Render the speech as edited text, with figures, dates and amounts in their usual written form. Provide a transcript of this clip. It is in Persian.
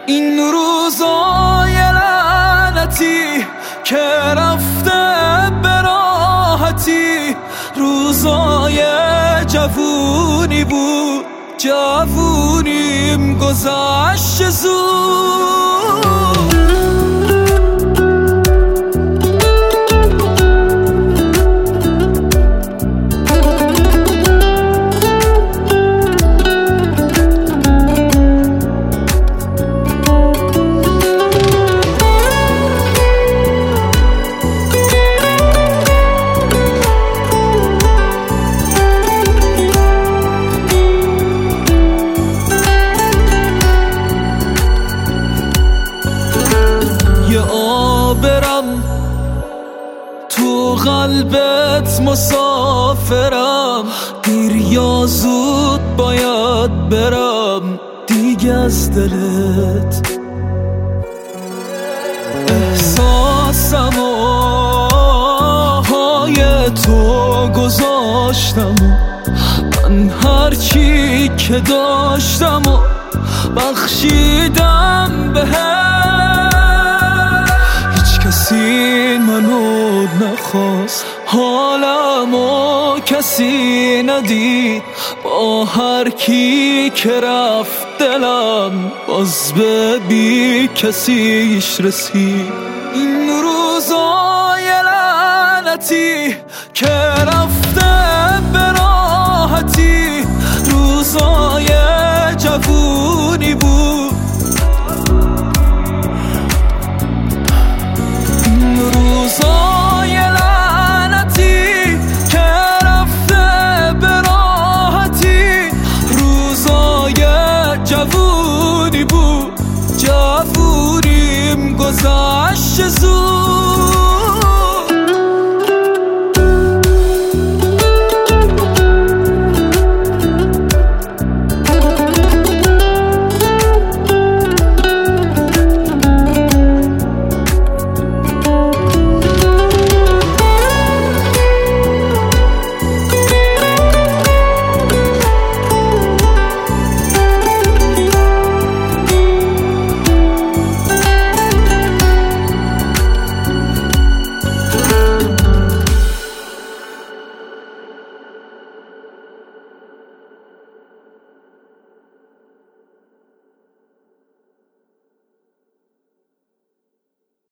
این روزای لعنتی که رفته به راحتی، روزای جوونی بود، جوونیم گذشت زود. برم تو قلبت مسافرم، دیر یا زود باید برم دیگه از دلت. احساسم های تو گذاشتم، من هرچی که داشتم و بخشیدم بهت. کسی منو نخواست، حالمو کسی ندید، با هر کی که رفت دلم باز به بی کسیش رسید. این روزای لعنتی که رفته به راحتی، روزای جوونی بود،